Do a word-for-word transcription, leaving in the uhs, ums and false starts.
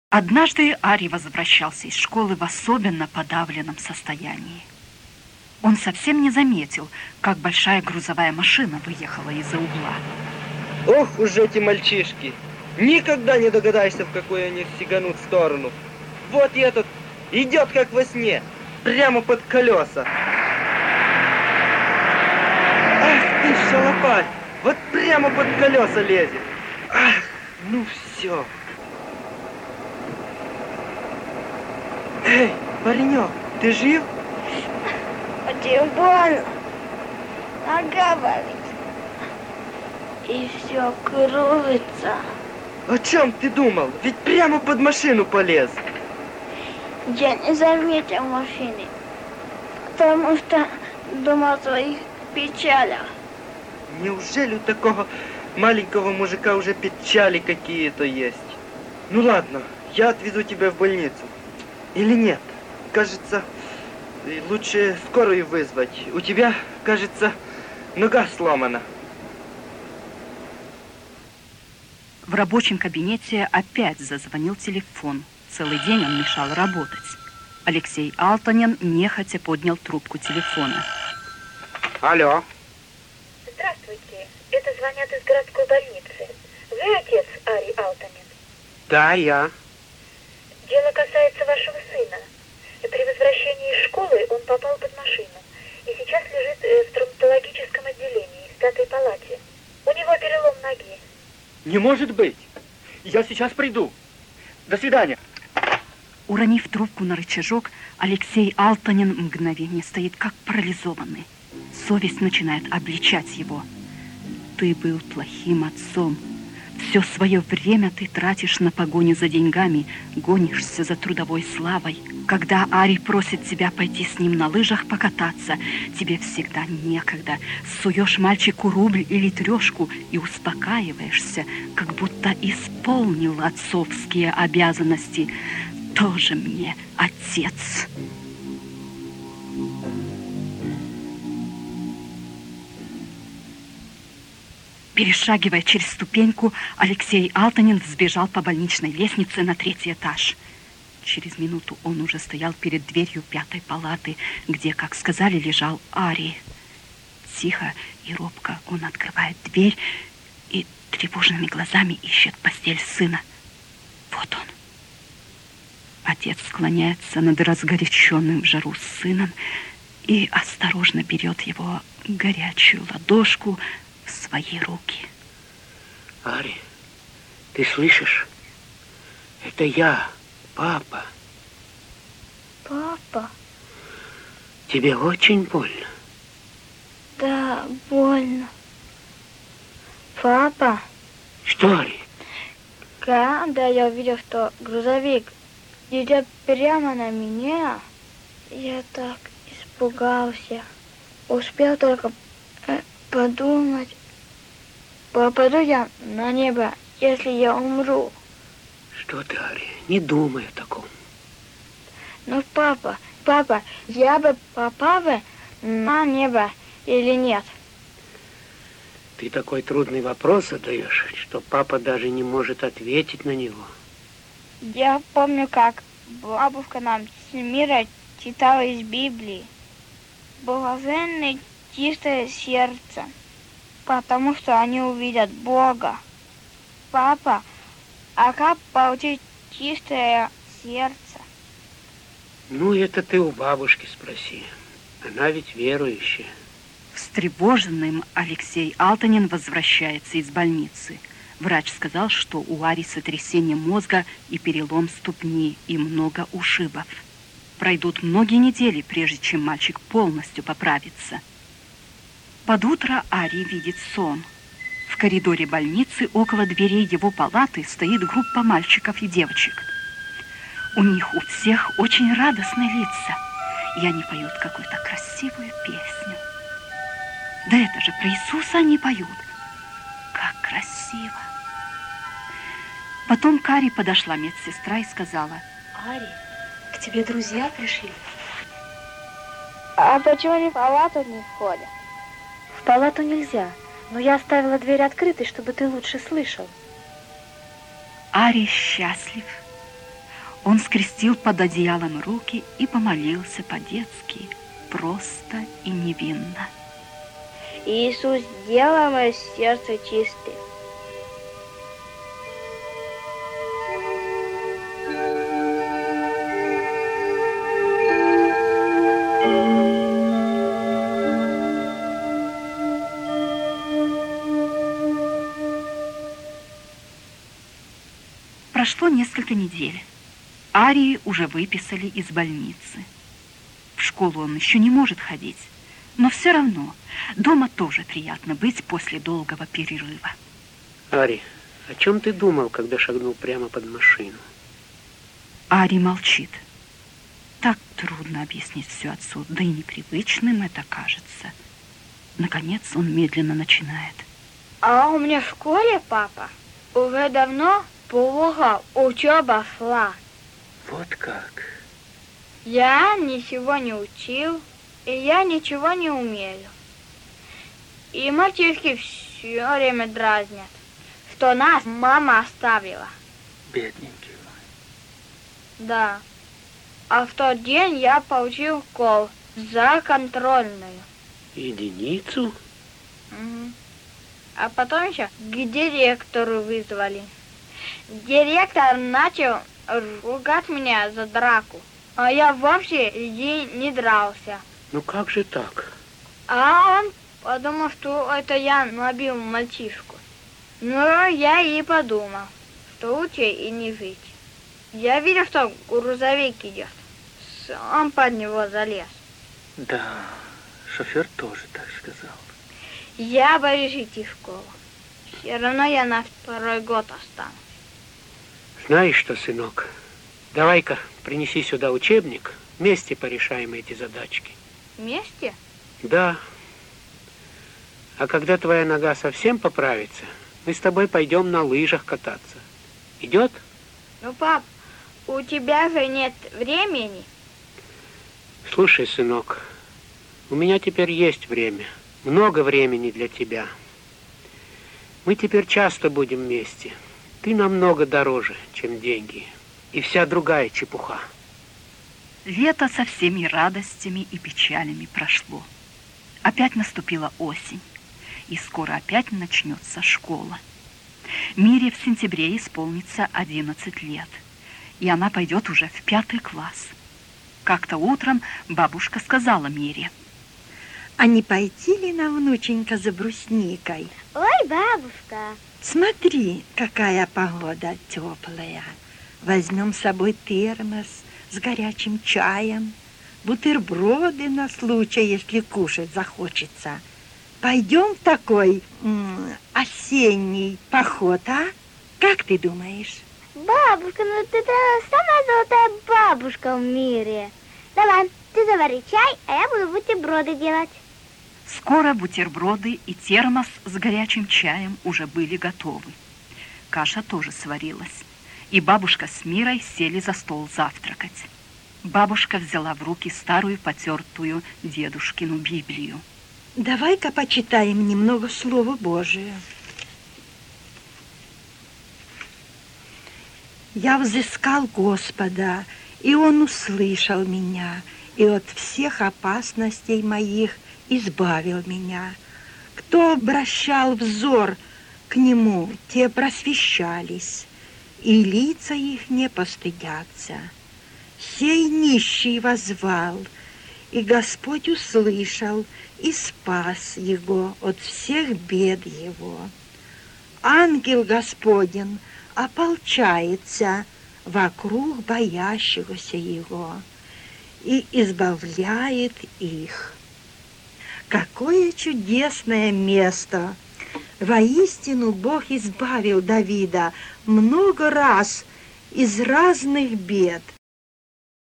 Однажды Ари возвращался из школы в особенно подавленном состоянии. Он совсем не заметил, как большая грузовая машина выехала из-за угла. Ох уж эти мальчишки! Никогда не догадаешься, в какую они сиганут сторону. Вот и этот идет как во сне, прямо под колеса. Ах ты, шалопай! Вот прямо под колеса лезет. Ах, ну все. Эй, паренек, ты жив? Очень больно. Нога болит. И все кружится. О чем ты думал? Ведь прямо под машину полез. Я не заметил машины, потому что думал о своих печалях. Неужели у такого маленького мужика уже печали какие-то есть? Ну ладно, я отвезу тебя в больницу. Или нет? Кажется, лучше скорую вызвать. У тебя, кажется, нога сломана. В рабочем кабинете опять зазвонил телефон. Целый день он мешал работать. Алексей Алтонин нехотя поднял трубку телефона. Алло. Здравствуйте. Это звонят из городской больницы. Вы отец Ари Алтонин? Да, я. Дело касается вашего сына. При возвращении из школы он попал под машину. И сейчас лежит в травматологическом отделении, в пятой палате. У него перелом ноги. Не может быть. Я сейчас приду. До свидания. Уронив трубку на рычажок, Алексей Алтонин мгновение стоит как парализованный. Совесть начинает обличать его. Ты был плохим отцом. Все свое время ты тратишь на погоню за деньгами, гонишься за трудовой славой. Когда Ари просит тебя пойти с ним на лыжах покататься, тебе всегда некогда. Суешь мальчику рубль или трешку и успокаиваешься, как будто исполнил отцовские обязанности. Тоже мне отец. Перешагивая через ступеньку, Алексей Алтонин взбежал по больничной лестнице на третий этаж. Через минуту он уже стоял перед дверью пятой палаты, где, как сказали, лежал Ари. Тихо и робко он открывает дверь и тревожными глазами ищет постель сына. Вот он. Отец склоняется над разгоряченным в жару сыном и осторожно берет его горячую ладошку в свои руки. Ари, ты слышишь? Это я, папа. Папа? Тебе очень больно? Да, больно. Папа? Что, Ари? Когда я увидел, что грузовик идет прямо на меня, я так испугался. Успел только подумать, попаду я на небо, если я умру. Что ты, Ари, не думай о таком. Ну, папа, папа, я бы попал бы на небо или нет? Ты такой трудный вопрос задаешь, что папа даже не может ответить на него. Я помню, как бабушка нам с мира читала из Библии. Блаженны чистое сердце, потому что они увидят Бога. Папа, а как получить чистое сердце? Ну, это ты у бабушки спроси. Она ведь верующая. Встревоженным Алексей Алтонин возвращается из больницы. Врач сказал, что у Ари сотрясение мозга и перелом ступни, и много ушибов. Пройдут многие недели, прежде чем мальчик полностью поправится. Под утро Ари видит сон. В коридоре больницы около дверей его палаты стоит группа мальчиков и девочек. У них у всех очень радостные лица, и они поют какую-то красивую песню. Да это же про Иисуса они поют. Как красиво. Потом к Ари подошла медсестра и сказала: Ари, к тебе друзья пришли. А почему они в палату не входят? В палату нельзя, но я оставила дверь открытой, чтобы ты лучше слышал. Ари счастлив. Он скрестил под одеялом руки и помолился по-детски, просто и невинно. Иисус, сделай мое сердце чистым. Прошло несколько недель. Арии уже выписали из больницы. В школу он еще не может ходить, но все равно дома тоже приятно быть после долгого перерыва. Ари, о чем ты думал, когда шагнул прямо под машину? Ари молчит. Так трудно объяснить все отцу, да и непривычным это кажется. Наконец он медленно начинает. А у меня в школе, папа, уже давно плохо учеба шла. Вот как? Я ничего не учил, и я ничего не умею. И мальчишки все время дразнят, что нас мама оставила. Бедненький мой. Да. А в тот день я получил кол за контрольную. Единицу? Угу. А потом еще к директору вызвали. Директор начал ругать меня за драку, а я вообще и не дрался. Ну как же так? А он подумал, что это я набил мальчишку. Но я и подумал, что лучше и не жить. Я видел, что грузовик идет. Сам под него залез. Да, шофер тоже так сказал. Я боюсь идти в школу. Все равно я на второй год останусь. Знаешь что, сынок, давай-ка принеси сюда учебник, вместе порешаем эти задачки. Вместе? Да. А когда твоя нога совсем поправится, мы с тобой пойдем на лыжах кататься. Идет? Ну, пап, у тебя же нет времени. Слушай, сынок, у меня теперь есть время, много времени для тебя. Мы теперь часто будем вместе. Ты намного дороже, чем деньги и вся другая чепуха. Лето со всеми радостями и печалями прошло. Опять наступила осень, и скоро опять начнется школа. Мире в сентябре исполнится одиннадцать лет, и она пойдет уже в пятый класс. Как-то утром бабушка сказала Мире: «А не пойти ли нам, внученька, за брусникой? Ой, бабушка, Смотри, какая погода теплая. Возьмем с собой термос с горячим чаем, бутерброды на случай, если кушать захочется. Пойдем в такой м, осенний поход, а? Как ты думаешь?» бабушка, ну ты самая золотая бабушка в мире. Давай, ты завари чай, а я буду бутерброды делать. Скоро бутерброды и термос с горячим чаем уже были готовы. Каша тоже сварилась, и бабушка с Мирой сели за стол завтракать. Бабушка взяла в руки старую потертую дедушкину Библию. «Давай-ка почитаем немного Слова Божия. Я взыскал Господа, и Он услышал меня, и от всех опасностей моих избавил меня. Кто обращал взор к Нему, те просвещались, и лица их не постыдятся. Сей нищий воззвал, и Господь услышал и спас его от всех бед его. Ангел Господень ополчается вокруг боящегося Его и избавляет их». Какое чудесное место! Воистину Бог избавил Давида много раз из разных бед.